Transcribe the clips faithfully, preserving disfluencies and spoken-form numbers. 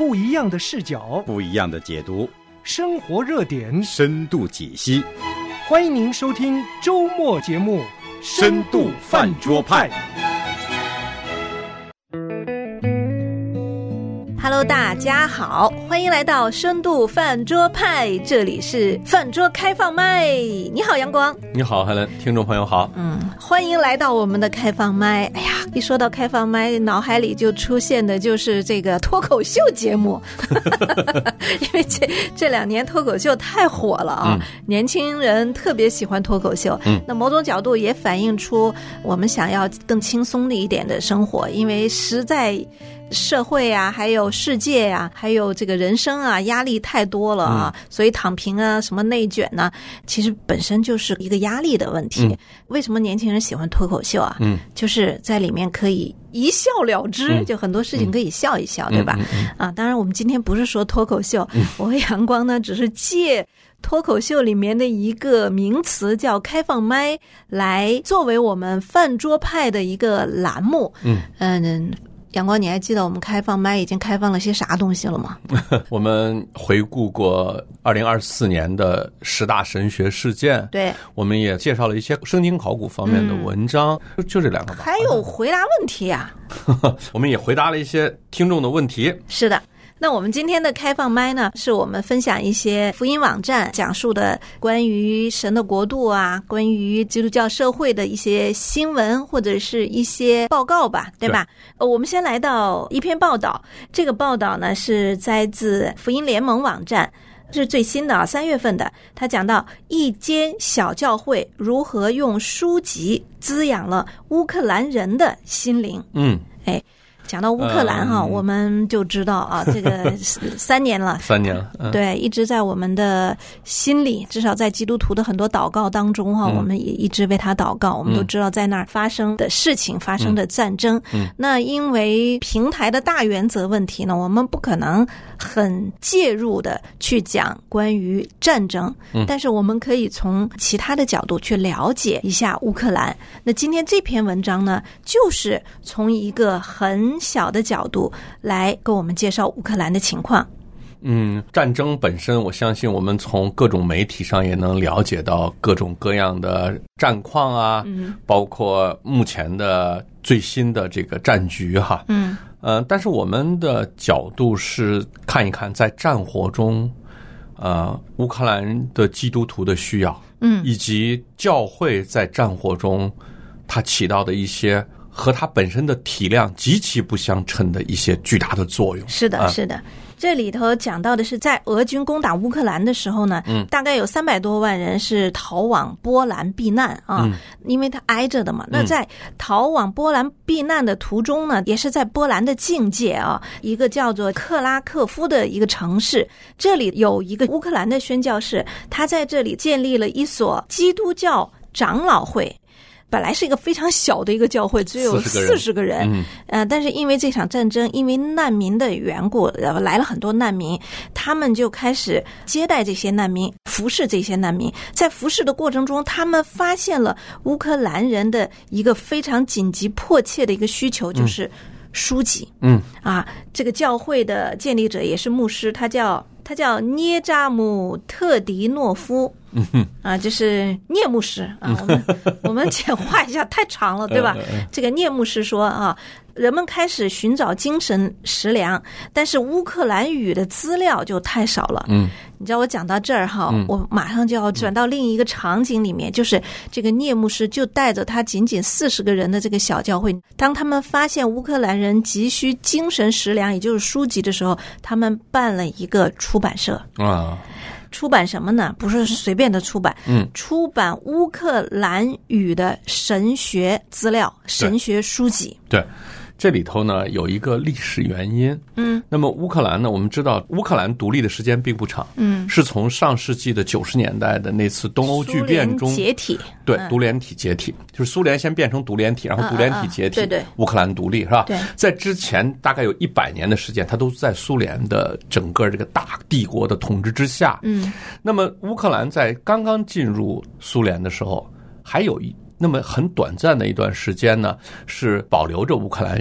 不一样的视角， 不一样的解读， 生活热点深度解析。 欢迎您收听周末节目《 深度饭桌派》。 Hello， 大家好，欢迎来到深度饭桌派，这里是饭桌开放麦。你好，阳光。 你好，海伦，听众朋友好。 嗯，欢迎来到我们的开放麦。哎呀，一说到开放麦，脑海里就出现的就是这个脱口秀节目，因为这这两年脱口秀太火了啊、嗯，年轻人特别喜欢脱口秀。嗯，那某种角度也反映出我们想要更轻松的一点的生活，因为实在。社会啊，还有世界啊，还有这个人生啊，压力太多了啊、嗯，所以躺平啊，什么内卷呢、啊，其实本身就是一个压力的问题、嗯。为什么年轻人喜欢脱口秀啊？嗯，就是在里面可以一笑了之，嗯、就很多事情可以笑一笑，嗯、对吧、嗯嗯？啊，当然我们今天不是说脱口秀，嗯、我和阳光呢只是借脱口秀里面的一个名词叫开放麦来作为我们饭桌派的一个栏目。嗯嗯。阳光，你还记得我们开放麦已经开放了些啥东西了吗？ 我们回顾过二零二四年的十大神学事件， 对， 我们也介绍了一些圣经考古方面的文章，嗯、就这两个吧。 还有回答问题啊， 我们也回答了一些听众的问题。 是的。那我们今天的开放麦呢，是我们分享一些福音网站讲述的关于神的国度啊，关于基督教社会的一些新闻或者是一些报告吧，对吧？呃，我们先来到一篇报道，这个报道呢是摘自福音联盟网站，是最新的啊，三月份的。他讲到一间小教会如何用书籍滋养了乌克兰人的心灵。嗯，哎。讲到乌克兰哈、嗯，我们就知道啊，这个三年了， 三年了、嗯， 对，一直在我们的心里，至少在基督徒的很多祷告当中哈、嗯，我们也一直为他祷告。我们都知道在那儿发生的事情，嗯、发生的战争。嗯，那因为平台的大原则问题呢，我们不可能很介入的去讲关于战争，嗯、但是我们可以从其他的角度去了解一下乌克兰。那今天这篇文章呢，就是从一个很小的角度来给我们介绍乌克兰的情况。 嗯，战争本身，我相信我们从各种媒体上也能了解到各种各样的战况啊，嗯、包括目前的最新的这个战局哈。嗯，呃，但是我们的角度是看一看在战火中，呃，乌克兰的基督徒的需要，嗯，以及教会在战火中它起到的一些。和它本身的体量极其不相称的一些巨大的作用。 是的， 啊、 是的。这里头讲到的是，在俄军攻打乌克兰的时候呢，嗯，大概有三百多万人是逃往波兰避难啊，嗯、因为它挨着的嘛。那在逃往波兰避难的途中呢，也是在波兰的境界啊，一个叫做克拉克夫的一个城市，这里有一个乌克兰的宣教士，他在这里建立了一所基督教长老会。本来是一个非常小的一个教会，只有四十个人，嗯，呃，但是因为这场战争，因为难民的缘故，呃，来了很多难民，他们就开始接待这些难民，服侍这些难民。在服侍的过程中，他们发现了乌克兰人的一个非常紧急迫切的一个需求，就是书籍。嗯，啊，这个教会的建立者也是牧师，他叫他叫涅扎姆特迪诺夫。嗯哼，啊，就是聂牧师啊，我们我们简化一下，太长了，对吧？这个聂牧师说啊，人们开始寻找精神食粮，但是乌克兰语的资料就太少了。嗯，你知道我讲到这儿哈、嗯，我马上就要转到另一个场景里面，嗯、就是这个聂牧师就带着他仅仅四十个人的这个小教会，当他们发现乌克兰人急需精神食粮，也就是书籍的时候，他们办了一个出版社啊。出版什么呢？不是随便的出版，嗯，出版乌克兰语的神学资料、神学书籍。 对，这里头呢有一个历史原因。嗯，那么乌克兰呢，我们知道乌克兰独立的时间并不长，嗯，是从上世纪的九十年代的那次东欧剧变中解体， 对，独联体解体，就是苏联先变成独联体，然后独联体解体，对对，乌克兰独立是吧？对，在之前大概有一百年的时间，它都在苏联的整个这个大帝国的统治之下。嗯，那么乌克兰在刚刚进入苏联的时候，还有一那么很短暂的一段时间呢，是保留着乌克兰语。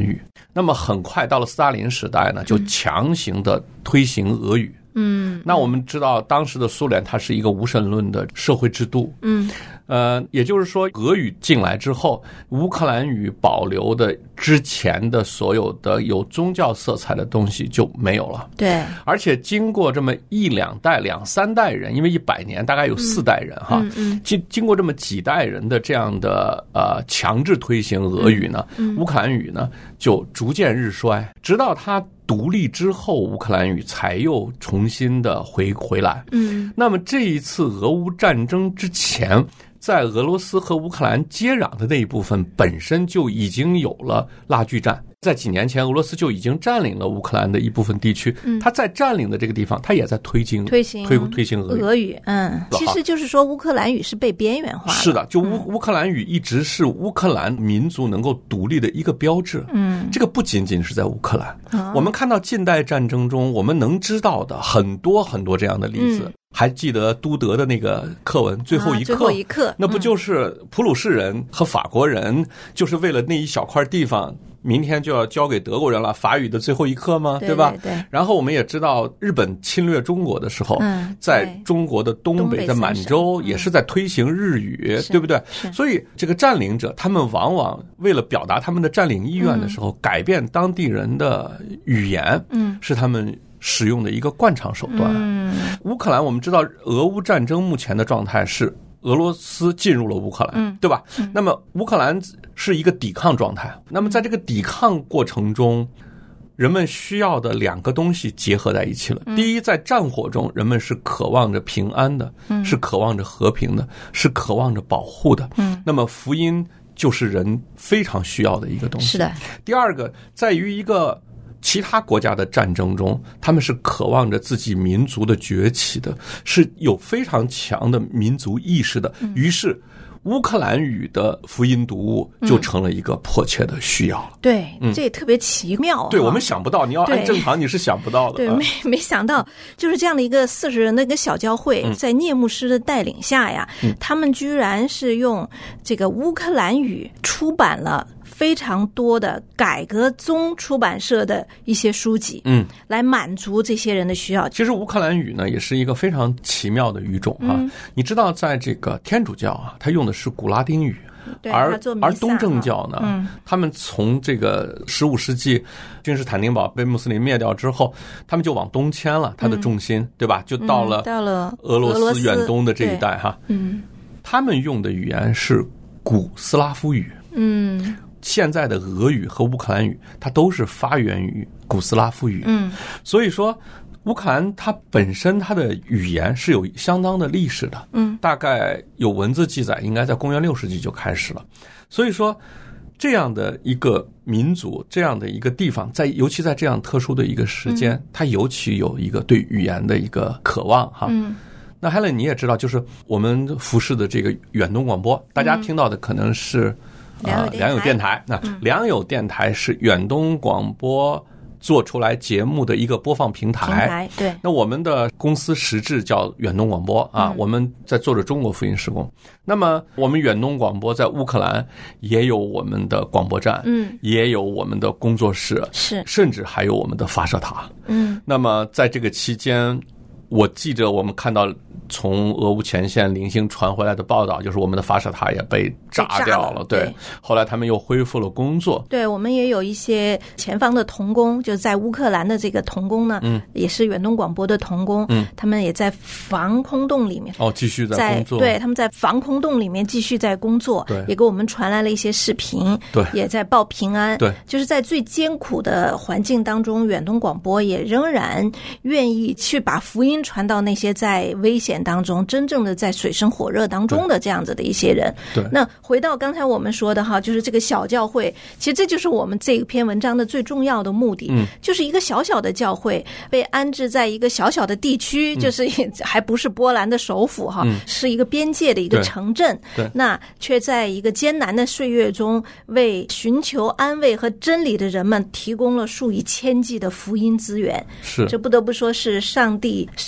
那么很快到了斯大林时代呢，就强行的推行俄语。 嗯， 那我们知道当时的苏联它是一个无神论的社会制度。 嗯， 呃，也就是说俄语进来之后，乌克兰语保留的之前的所有的有宗教色彩的东西就没有了。 对， 而且经过这么一两代、两三代人，因为一百年大概有四代人哈， 嗯， 经经过这么几代人的这样的呃强制推行俄语呢， 嗯， 乌克兰语呢就逐渐日衰，直到它独立之后，乌克兰语才又重新的回回来。 嗯， 那么这一次俄乌战争之前，在俄罗斯和乌克兰接壤的那一部分本身就已经有了拉锯战。在几年前，俄罗斯就已经占领了乌克兰的一部分地区。嗯，他在占领的这个地方，他也在推进推行推推行俄语。 俄语，嗯，其实就是说乌克兰语是被边缘化的。 是的，就乌乌克兰语一直是乌克兰民族能够独立的一个标志。嗯，这个不仅仅是在乌克兰，哦，我们看到近代战争中，我们能知道的很多很多这样的例子。嗯，还记得都德的那个课文最后一课，啊，最后一课， 那不就是普鲁士人和法国人就是为了那一小块地方，明天就要交给德国人了，法语的最后一课吗？ 对， 对吧？ 对，对。 然后我们也知道，日本侵略中国的时候， 嗯， 在中国的东北，在满洲也是在推行日语，嗯，对不对？所以这个占领者，他们往往为了表达他们的占领意愿的时候，嗯，改变当地人的语言，嗯，是他们使用的一个惯常手段。嗯，乌克兰我们知道，俄乌战争目前的状态是俄罗斯进入了乌克兰，嗯，对吧？嗯，那么乌克兰是一个抵抗状态。那么在这个抵抗过程中，人们需要的两个东西结合在一起了。嗯，第一，在战火中，人们是渴望着平安的，嗯，是渴望着和平的，是渴望着保护的。嗯，那么福音就是人非常需要的一个东西。 是的。 第二个，在于一个其他国家的战争中，他们是渴望着自己民族的崛起的，是有非常强的民族意识的。于是乌克兰语的福音读物就成了一个迫切的需要了。 对，嗯，这也特别奇妙。 对，我们想不到，你要按正常你是想不到的。 对，没没想到，就是这样的一个四十人的一个小教会，嗯，在聂牧师的带领下呀，嗯，他们居然是用这个乌克兰语出版了非常多的改革宗出版社的一些书籍，嗯，来满足这些人的需要。 其实乌克兰语呢，也是一个非常奇妙的语种哈，嗯。你知道，在这个天主教啊，它用的是古拉丁语，而而东正教呢，嗯，他们从这个十五世纪君士坦丁堡被穆斯林灭掉之后，他们就往东迁了，他的重心，嗯，对吧？就到了到了俄罗斯远东的这一带哈， 嗯， 他们用的语言是古斯拉夫语， 嗯。 现在的俄语和乌克兰语，它都是发源于古斯拉夫语。嗯，所以说乌克兰它本身它的语言是有相当的历史的。嗯，大概有文字记载，应该在公元六世纪就开始了。所以说，这样的一个民族，这样的一个地方，在尤其在这样特殊的一个时间，嗯，它尤其有一个对语言的一个渴望哈。嗯。那 Helen 你也知道，就是我们服侍的这个远东广播，大家听到的可能是。啊，良友电台，那良友电台是远东广播做出来节目的一个播放平台。 平台对。 那我们的公司实质叫远东广播啊，嗯，我们在做着中国福音事工。那么我们远东广播在乌克兰也有我们的广播站，嗯，也有我们的工作室， 是， 甚至还有我们的发射塔。 嗯。 那么在这个期间，我记着我们看到从俄乌前线零星传回来的报道，就是我们的发射塔也被炸掉了。对，后来他们又恢复了工作。 对，我们也有一些前方的同工，就在乌克兰的这个同工呢，嗯，也是远东广播的同工，嗯，他们也在防空洞里面哦，继续在工作。 对，他们在防空洞里面继续在工作， 对， 也给我们传来了一些视频， 对， 也在报平安。 对， 就是在最艰苦的环境当中，远东广播也仍然愿意去把福音传到那些在危险当中真正的在水深火热当中的这样子的一些人。 对， 那回到刚才我们说的哈，就是这个小教会，其实这就是我们这篇文章的最重要的目的，嗯，就是一个小小的教会被安置在一个小小的地区，嗯，就是还不是波兰的首府哈，嗯，是一个边界的一个城镇， 对，对， 那却在一个艰难的岁月中，为寻求安慰和真理的人们提供了数以千计的福音资源。 是， 这不得不说是上帝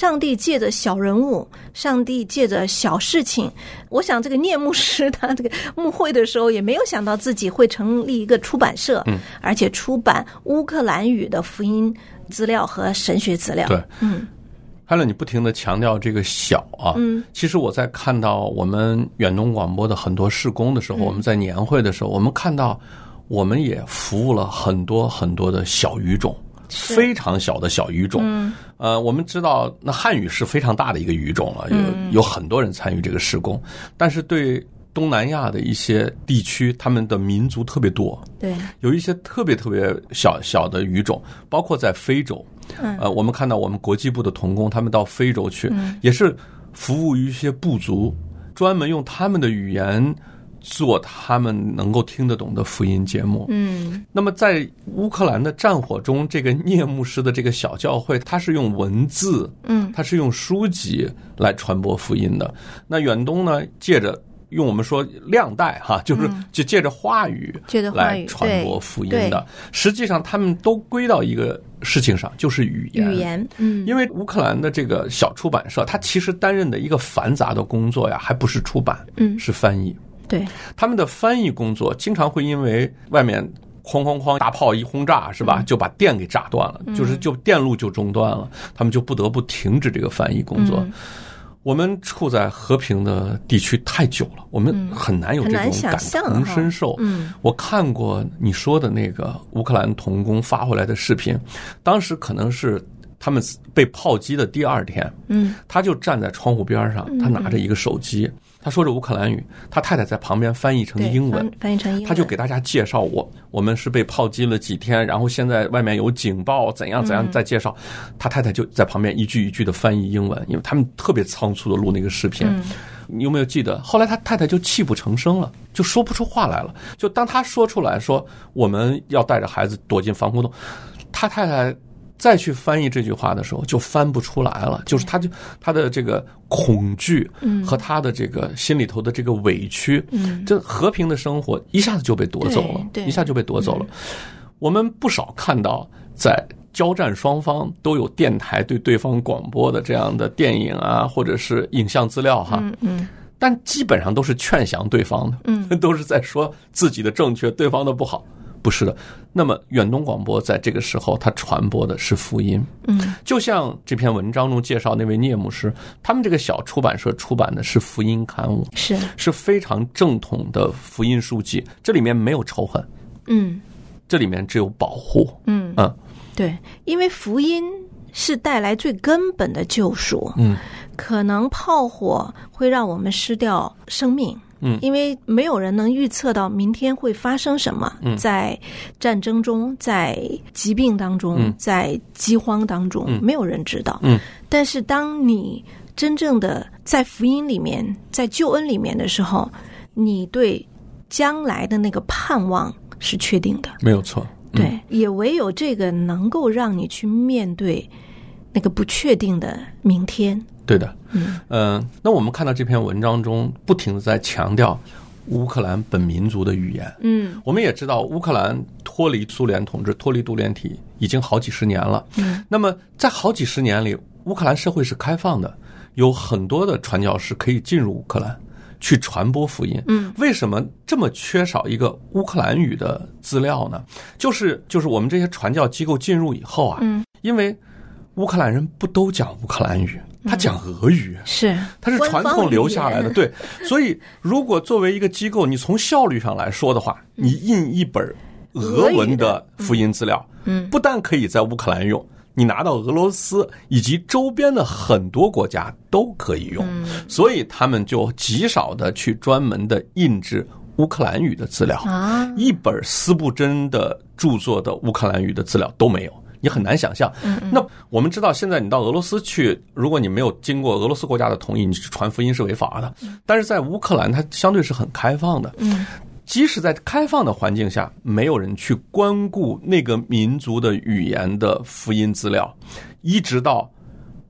上帝借着小人物，上帝借着小事情，我想这个聂牧师他这个牧会的时候也没有想到自己会成立一个出版社，嗯，而且出版乌克兰语的福音资料和神学资料。 对， 嗯。 汉乐，你不停地强调这个小啊，嗯，其实我在看到我们远东广播的很多事工的时候，嗯、我们在年会的时候，我们看到我们也服务了很多很多的小语种，非常小的小语种。嗯、呃，我们知道那汉语是非常大的一个语种了，有、嗯、有很多人参与这个事工，但是对东南亚的一些地区，他们的民族特别多， 对， 有一些特别特别小小的语种，包括在非洲。嗯，呃，我们看到我们国际部的同工，他们到非洲去，嗯、也是服务于一些部族，专门用他们的语言做他们能够听得懂的福音节目。嗯，那么在乌克兰的战火中，这个聂牧师的这个小教会，它是用文字，嗯，它是用书籍来传播福音的。那远东呢，借着用我们说亮带哈，就是就借着话语来传播福音的。实际上，他们都归到一个事情上，就是语言。 语言，嗯， 因为乌克兰的这个小出版社，它其实担任的一个繁杂的工作呀，还不是出版，嗯，是翻译。 对， 他们的翻译工作经常会因为外面哐哐哐大炮一轰炸，是吧？嗯、就把电给炸断了，嗯、就是就电路就中断了，他们就不得不停止这个翻译工作。嗯，我们处在和平的地区太久了，我们很难有这种感同身受。嗯，我看过你说的那个乌克兰童工发回来的视频，当时可能是他们被炮击的第二天，嗯，他就站在窗户边上，他拿着一个手机，他说着乌克兰语，他太太在旁边翻译成英文， 翻译成英文， 他就给大家介绍我我们是被炮击了几天，然后现在外面有警报，怎样怎样，再介绍。他太太就在旁边一句一句的翻译英文，因为他们特别仓促的录那个视频。嗯，你有没有记得？后来他太太就泣不成声了，就说不出话来了。就当他说出来说我们要带着孩子躲进防空洞，他太太再去翻译这句话的时候就翻不出来了，就是他就他的这个恐惧和他的这个心里头的这个委屈，嗯，这和平的生活一下子就被夺走了，一下就被夺走了。嗯、我们不少看到在交战双方都有电台对对方广播的这样的电影啊，或者是影像资料哈，嗯嗯，但基本上都是劝降对方的，嗯，都是在说自己的正确，对方的不好。不是的，那么远东广播在这个时候，它传播的是福音。嗯，就像这篇文章中介绍那位聂牧师，他们这个小出版社出版的是福音刊物， 是是非常正统的福音书籍，这里面没有仇恨，嗯，这里面只有保护， 嗯嗯，对，因为福音是带来最根本的救赎，嗯，可能炮火会让我们失掉生命。嗯，因为没有人能预测到明天会发生什么，嗯、在战争中，在疾病当中，嗯、在饥荒当中，嗯、没有人知道。嗯，但是当你真正的在福音里面，在救恩里面的时候，你对将来的那个盼望是确定的， 没有错。 嗯、对，也唯有这个能够让你去面对那个不确定的明天。 对的，嗯、呃，那我们看到这篇文章中不停地在强调乌克兰本民族的语言。嗯，我们也知道乌克兰脱离苏联统治、脱离独联体已经好几十年了。嗯，那么在好几十年里，乌克兰社会是开放的，有很多的传教士可以进入乌克兰去传播福音。嗯，为什么这么缺少一个乌克兰语的资料呢？就是就是我们这些传教机构进入以后啊，嗯，因为乌克兰人不都讲乌克兰语。他讲俄语， 是他是传统留下来的，对。所以，如果作为一个机构，你从效率上来说的话，你印一本俄文的福音资料，嗯，不但可以在乌克兰用，你拿到俄罗斯以及周边的很多国家都可以用。所以他们就极少的去专门的印制乌克兰语的资料，啊，一本斯布真的著作的乌克兰语的资料都没有。你很难想象，那我们知道，现在你到俄罗斯去，如果你没有经过俄罗斯国家的同意，你去传福音是违法的。但是在乌克兰，它相对是很开放的。嗯，即使在开放的环境下，没有人去关顾那个民族的语言的福音资料，一直到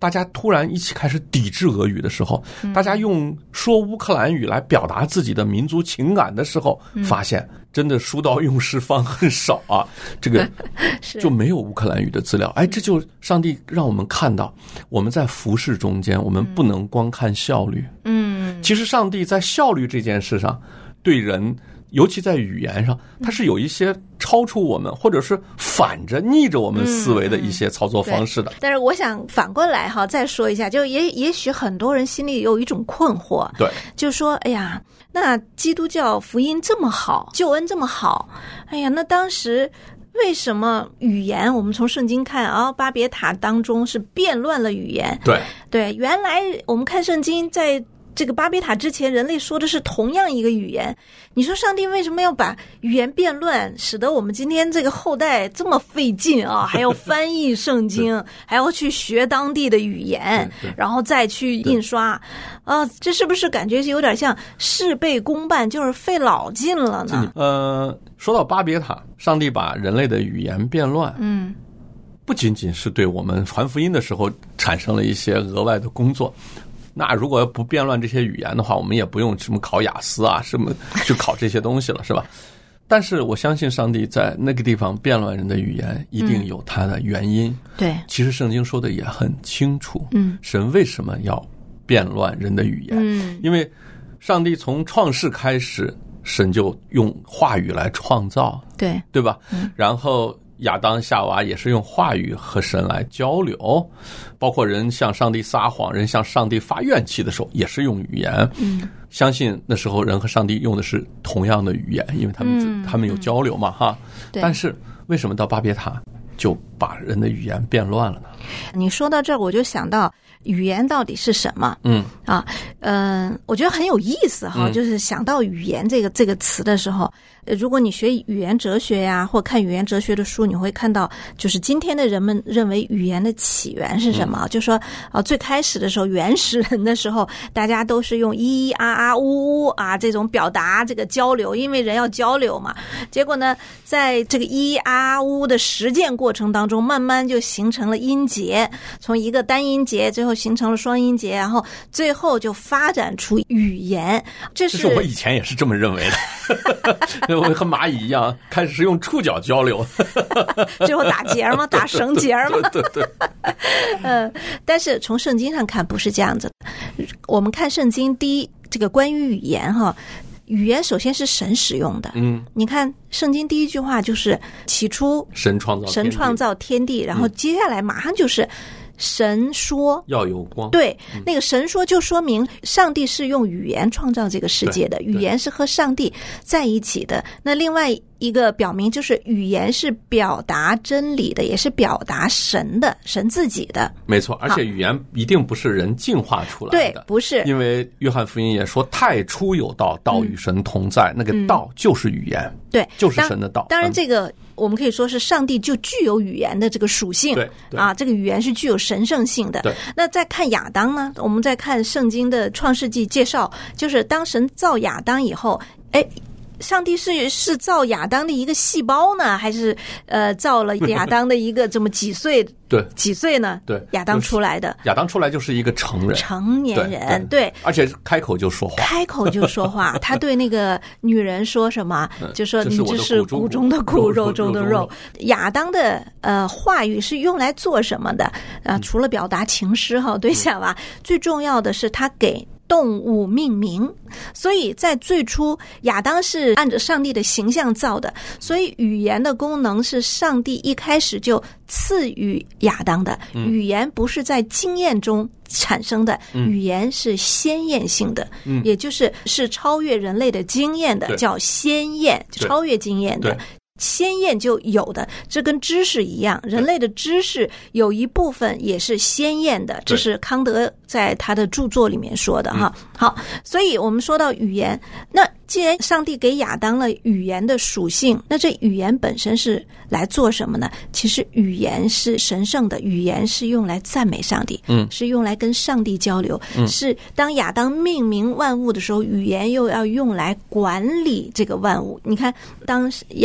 大家突然一起开始抵制俄语的时候，大家用说乌克兰语来表达自己的民族情感的时候，发现真的书到用时方恨少啊，这个就没有乌克兰语的资料。哎，这就上帝让我们看到，我们在服事中间，我们不能光看效率。嗯，其实上帝在效率这件事上，对人，尤其在语言上，它是有一些超出我们，或者是反着逆着我们思维的一些操作方式的。 嗯、但是我想反过来哈，再说一下，就也也许很多人心里有一种困惑， 对， 就说哎呀，那基督教福音这么好，救恩这么好，哎呀，那当时为什么语言？我们从圣经看啊，巴别塔当中是变乱了语言。 对对，原来我们看圣经在。这个巴别塔之前，人类说的是同样一个语言。你说上帝为什么要把语言变乱，使得我们今天这个后代这么费劲啊？还要翻译圣经，还要去学当地的语言，然后再去印刷，啊，这是不是感觉有点像事倍功半，就是费老劲了呢？ 呃，说到巴别塔，上帝把人类的语言变乱，嗯，不仅仅是对我们传福音的时候产生了一些额外的工作。那如果不变乱这些语言的话，我们也不用什么考雅思啊，什么去考这些东西了，是吧？但是我相信上帝在那个地方变乱人的语言，一定有它的原因。嗯、 对， 其实圣经说的也很清楚，嗯，神为什么要变乱人的语言？嗯，因为上帝从创世开始，神就用话语来创造， 对， 对吧？嗯，然后亚当夏娃也是用话语和神来交流，包括人向上帝撒谎，人向上帝发怨气的时候也是用语言。嗯，相信那时候人和上帝用的是同样的语言，因为他们、嗯、他们有交流嘛，哈。但是为什么到巴别塔就把人的语言变乱了呢？ 你说到这儿，我就想到语言到底是什么？嗯啊，嗯、呃，我觉得很有意思哈。嗯、就是想到语言这个这个词的时候，如果你学语言哲学呀，或看语言哲学的书，你会看到，就是今天的人们认为语言的起源是什么？嗯、就说啊，最开始的时候，原始人的时候，大家都是用咿咿啊啊呜呜啊这种表达这个交流，因为人要交流嘛。结果呢，在这个咿咿啊啊呜的实践过程当中，慢慢就形成了音节，从一个单音节，最后形成了双音节，然后最后就发展出语言。这是, 这是我以前也是这么认为的。我和蚂蚁一样，开始是用触角交流， 最后打结吗？打绳结吗？ 对对对。 嗯，但是从圣经上看不是这样子。我们看圣经，第一，这个关于语言哈，语言首先是神使用的。嗯，你看圣经第一句话就是起初神创造神创造天地，然后接下来马上就是神说要有光。 对，那个神说就说明上帝是用语言创造这个世界的，语言是和上帝在一起的。那另外一个表明就是语言是表达真理的，也是表达神的，神自己的。 没错，而且语言一定不是人进化出来的。 对，不是。 因为约翰福音也说太初有道，道与神同在，嗯、那个道就是语言。 对， 就是神的道。 当然这个、嗯、我们可以说是上帝就具有语言的这个属性。 对，对啊，这个语言是具有神圣性的。 对。 那再看亚当呢，我们再看圣经的创世纪介绍，就是当神造亚当以后，哎，上帝是是造亚当的一个细胞呢，还是呃造了亚当的一个这么几岁？ 对， 几岁呢？ 对， 亚当出来的， 亚当出来就是一个成人， 成年人， 对, 对，而且开口就说话， 开口就说话。他对那个女人说什么？就说你这是骨中的骨，肉中的肉。亚当的呃话语是用来做什么的？啊、呃，除了表达情诗哈对象吧，嗯、最重要的是他给动物命名，所以在最初亚当是按照上帝的形象造的，所以语言的功能是上帝一开始就赐予亚当的。嗯、语言不是在经验中产生的，嗯、语言是先验性的，嗯、也就是是超越人类的经验的，叫先验，超越经验的。先验就有的，这跟知识一样，人类的知识有一部分也是先验的，这是康德在他的著作里面说的哈。好，所以我们说到语言，那既然上帝给亚当了语言的属性，那这语言本身是来做什么呢？其实语言是神圣的，语言是用来赞美上帝，嗯，是用来跟上帝交流，嗯，是当亚当命名万物的时候，语言又要用来管理这个万物。你看，当亚当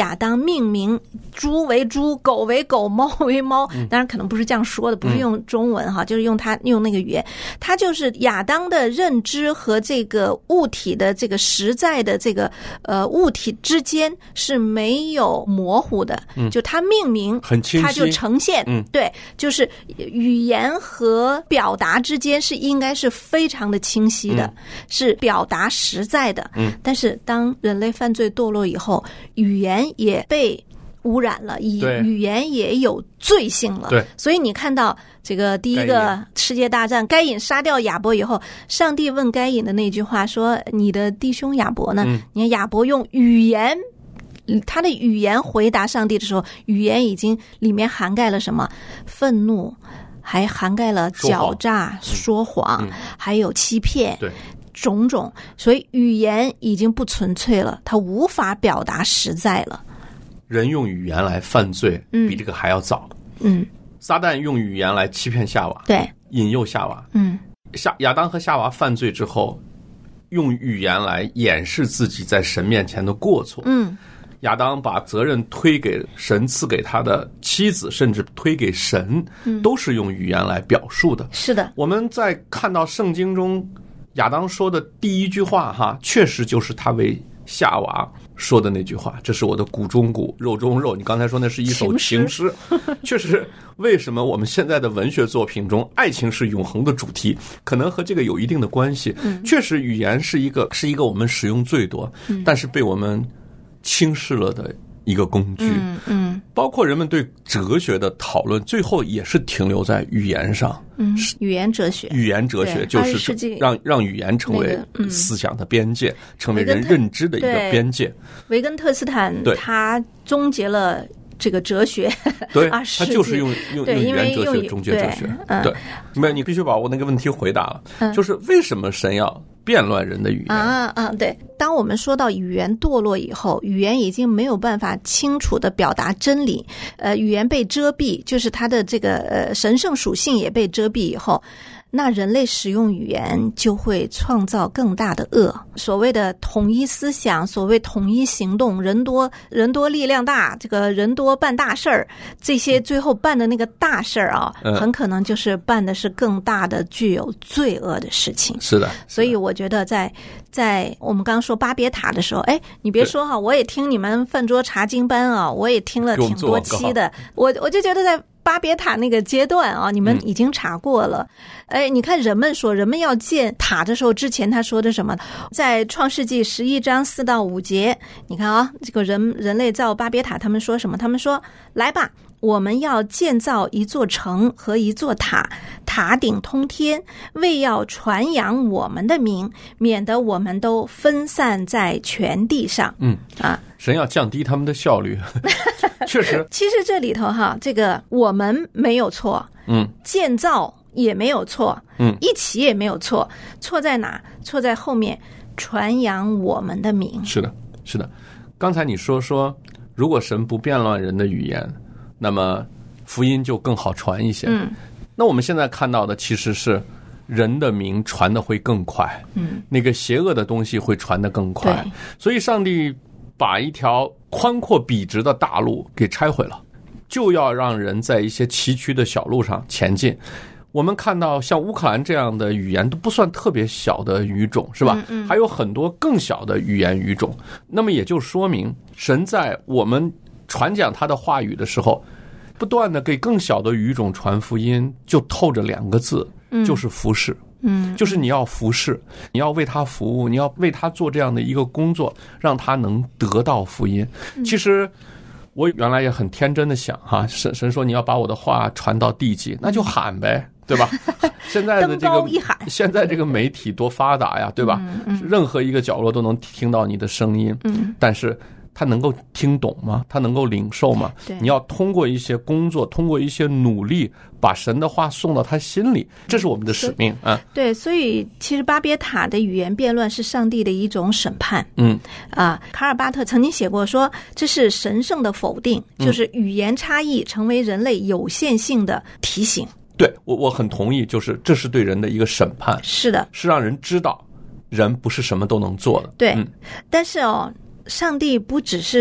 命名猪为猪，狗为狗，猫为猫。当然可能不是这样说的，不是用中文哈，就是用他用那个语言。他就是亚当的认知和这个物体的这个实在的这个呃物体之间是没有模糊的，就他命名很清晰， 他就呈现， 嗯， 对，就是语言和表达之间是应该是非常的清晰的，嗯、是表达实在的。嗯，但是当人类犯罪堕落以后，语言也被污染了，以语言也有罪性了。 对， 所以你看到这个第一个世界大战，该隐杀掉亚伯以后，上帝问该隐的那句话说：“你的弟兄亚伯呢？”嗯、你看亚伯用语言。他的语言回答上帝的时候，语言已经里面涵盖了什么？愤怒，还涵盖了狡诈、说谎，说谎嗯、还有欺骗， 对， 种种。所以语言已经不纯粹了，它无法表达实在了。 人用语言来犯罪，比这个还要早。 嗯， 撒旦用语言来欺骗夏娃， 对， 引诱夏娃。 嗯， 夏亚当和夏娃犯罪之后，用语言来掩饰自己在神面前的过错。 嗯。 亚当把责任推给神赐给他的妻子，甚至推给神，都是用语言来表述的。 是的， 我们在看到圣经中亚当说的第一句话哈，确实就是他为夏娃说的那句话，这是我的骨中骨，肉中肉。你刚才说那是一首情诗，确实，为什么我们现在的文学作品中爱情是永恒的主题，可能和这个有一定的关系。嗯、确实，语言是一个是一个我们使用最多，嗯、但是被我们轻视了的一个工具。 嗯嗯， 包括人们对哲学的讨论，最后也是停留在语言上。 嗯，语言哲学， 语言哲学就是让让语言成为思想的边界，那个嗯、成为人认知的一个边界。 维根特斯坦他终结了这个哲学， 对，他就是用用用语言哲学终结哲学。 对， 对，没有，你必须把我那个问题回答了，嗯、就是为什么神要变乱人的语言啊啊！对，当我们说到语言堕落以后，语言已经没有办法清楚地表达真理，呃，语言被遮蔽，就是它的这个呃神圣属性也被遮蔽以后，那人类使用语言就会创造更大的恶。所谓的统一思想，所谓统一行动，人多人多力量大，这个人多办大事儿，这些最后办的那个大事儿啊，嗯、很可能就是办的是更大的具有罪恶的事情。 是的， 所以我觉得在在我们刚刚说巴别塔的时候，哎，你别说哈，我也听你们饭桌查经班啊，我也听了挺多期的，我我就觉得在巴别塔那个阶段啊，你们已经查过了。嗯、哎，你看人们说，人们要建塔的时候，之前他说的什么？在创世纪十一章四到五节，你看啊，这个人人类造巴别塔，他们说什么？他们说，来吧，我们要建造一座城和一座塔，塔顶通天，为要传扬我们的名，免得我们都分散在全地上。 嗯啊， 神要降低他们的效率。确实， 其实这里头哈，这个我们没有错， 嗯， 建造也没有错， 嗯， 一起也没有错，错在哪？错在后面传扬我们的名。 是的，是的。刚才你说说，如果神不变乱人的语言，那么福音就更好传一些。 嗯， 那我们现在看到的其实是人的名传的会更快， 嗯， 那个邪恶的东西会传得更快，所以上帝把一条宽阔笔直的大路给拆毁了，就要让人在一些崎岖的小路上前进。我们看到像乌克兰这样的语言都不算特别小的语种，是吧？ 嗯嗯， 还有很多更小的语言语种。那么也就说明，神在我们传讲他的话语的时候，不断的给更小的语种传福音，就透着两个字，就是服侍。 嗯， 就是你要服侍，你要为他服务，你要为他做这样的一个工作，让他能得到福音。其实我原来也很天真的想哈，神神说你要把我的话传到地极，那就喊呗，对吧？现在的这个现在这个媒体多发达呀，对吧？ 嗯嗯、 任何一个角落都能听到你的声音。 嗯， 但是他能够听懂吗？他能够领受吗？你要通过一些工作，通过一些努力，把神的话送到他心里，这是我们的使命啊。 对，所以其实巴别塔的语言辩论是上帝的一种审判。 嗯啊，卡尔巴特曾经写过说，这是神圣的否定，就是语言差异成为人类有限性的提醒。 对，我我很同意，就是这是对人的一个审判。 是的， 是让人知道人不是什么都能做的。 对， 嗯、 但是哦。上帝不只是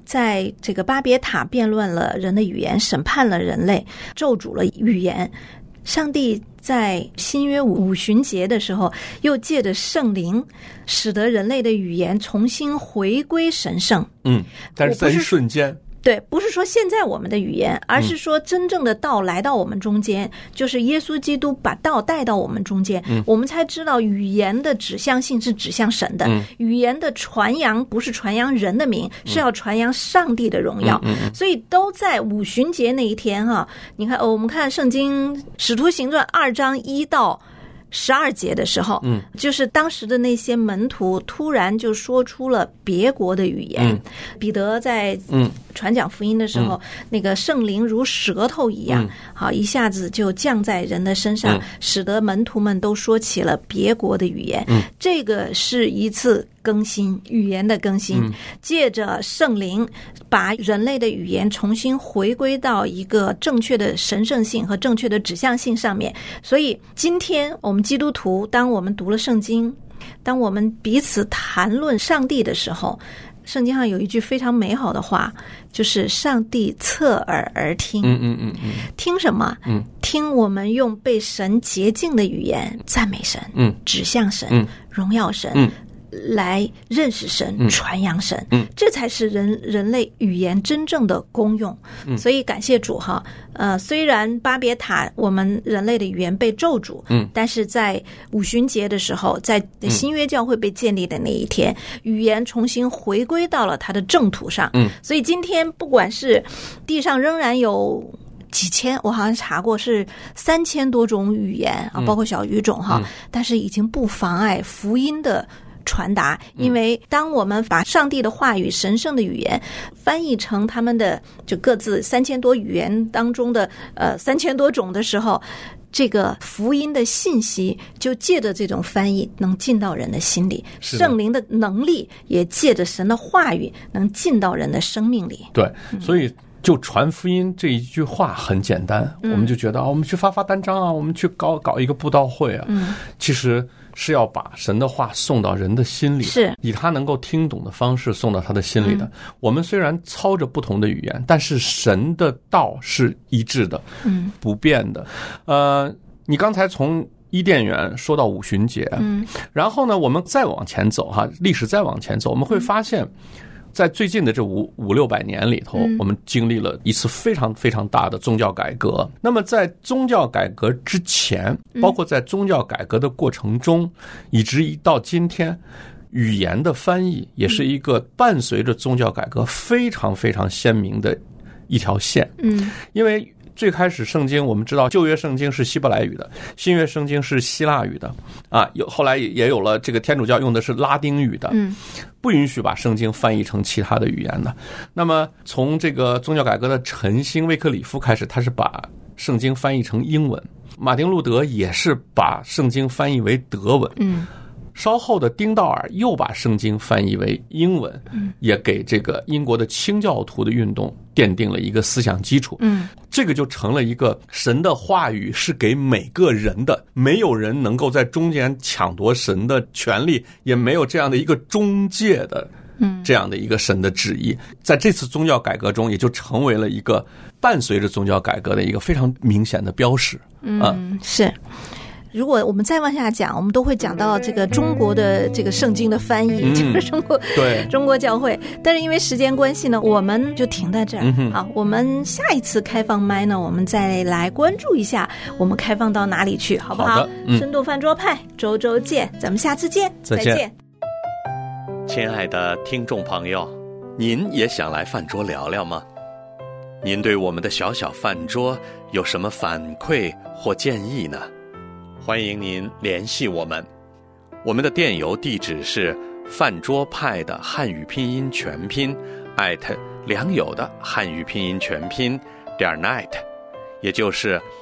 在这个巴别塔辩论了人的语言，审判了人类，咒诅了语言。上帝在新约五旬节的时候，又借着圣灵，使得人类的语言重新回归神圣。 嗯，但是在一瞬间。 对，不是说现在我们的语言，而是说真正的道来到我们中间，嗯、就是耶稣基督把道带到我们中间，嗯、我们才知道语言的指向性是指向神的，嗯、语言的传扬不是传扬人的名，嗯、是要传扬上帝的荣耀，嗯嗯嗯、所以都在五旬节那一天哈、啊。你看，哦、我们看圣经《使徒行传》二章一到十二节的时候，嗯，就是当时的那些门徒突然就说出了别国的语言。嗯、彼得在嗯传讲福音的时候，嗯、那个圣灵如舌头一样，嗯、好一下子就降在人的身上，嗯、使得门徒们都说起了别国的语言。嗯，这个是一次更新，语言的更新，嗯、借着圣灵把人类的语言重新回归到一个正确的神圣性和正确的指向性上面。所以今天我们基督徒，当我们读了圣经，当我们彼此谈论上帝的时候，圣经上有一句非常美好的话，就是上帝侧耳而听。 嗯嗯嗯嗯， 听什么？嗯，听我们用被神洁净的语言赞美神，嗯，指向神，嗯，荣耀神，嗯，来认识神，嗯、传扬神，嗯，这才是人人类语言真正的功用。嗯，所以感谢主哈，呃，虽然巴别塔我们人类的语言被咒诅，嗯，但是在五旬节的时候，在新约教会被建立的那一天，嗯、语言重新回归到了它的正途上。嗯，所以今天不管是地上仍然有几千，我好像查过是三千多种语言啊，包括小语种哈，嗯、但是已经不妨碍福音的传达，因为当我们把上帝的话语、神圣的语言翻译成他们的就各自三千多语言当中的呃三千多种的时候，这个福音的信息就借着这种翻译能进到人的心里，圣灵的能力也借着神的话语能进到人的生命里。 对，所以就传福音这一句话很简单，嗯、我们就觉得啊，我们去发发单张啊，我们去搞搞一个布道会啊，嗯、其实是要把神的话送到人的心里， 是以他能够听懂的方式送到他的心里的。嗯、我们虽然操着不同的语言，但是神的道是一致的，嗯，不变的。呃，你刚才从伊甸园说到五旬节，嗯，然后呢，我们再往前走哈，历史再往前走，我们会发现，在最近的这五五六百年里头，我们经历了一次非常非常大的宗教改革。那么在宗教改革之前，包括在宗教改革的过程中，以至于到今天，语言的翻译也是一个伴随着宗教改革非常非常鲜明的一条线。嗯，因为最开始圣经我们知道旧约圣经是希伯来语的，新约圣经是希腊语的啊，有后来也有了这个天主教用的是拉丁语的，嗯，不允许把圣经翻译成其他的语言的。那么从这个宗教改革的晨星卫克里夫开始，他是把圣经翻译成英文，马丁路德也是把圣经翻译为德文，嗯，稍后的丁道尔又把圣经翻译为英文，也给这个英国的清教徒的运动奠定了一个思想基础。嗯，这个就成了一个神的话语是给每个人的，没有人能够在中间抢夺神的权利，也没有这样的一个中介的这样的一个神的旨意。在这次宗教改革中，也就成为了一个伴随着宗教改革的一个非常明显的标识。 嗯，是。如果我们再往下讲，我们都会讲到这个中国的这个圣经的翻译，嗯、就是中国对中国教会。但是因为时间关系呢，我们就停在这儿。嗯、好，我们下一次开放麦呢，我们再来关注一下我们开放到哪里去，好不好？ 好嗯、 深度饭桌派，周周见，咱们下次见， 再见。 再见。 亲爱的听众朋友，您也想来饭桌聊聊吗？您对我们的小小饭桌有什么反馈或建议呢？欢迎您联系我们，我们的电邮地址是饭桌派的汉语拼音全拼 at 良友的汉语拼音全拼点 net， 也就是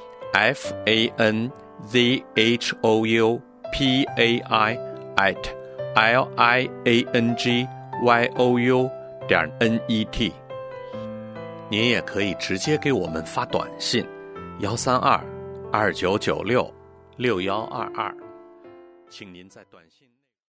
f a n z h o u p a i at l i a n g y o u 点 n e t。 您也可以直接给我们发短信幺三二二九九六六幺二二，请您在短信。